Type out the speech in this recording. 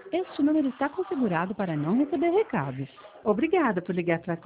Este número está configurado para não receber recados. Obrigada por ligar para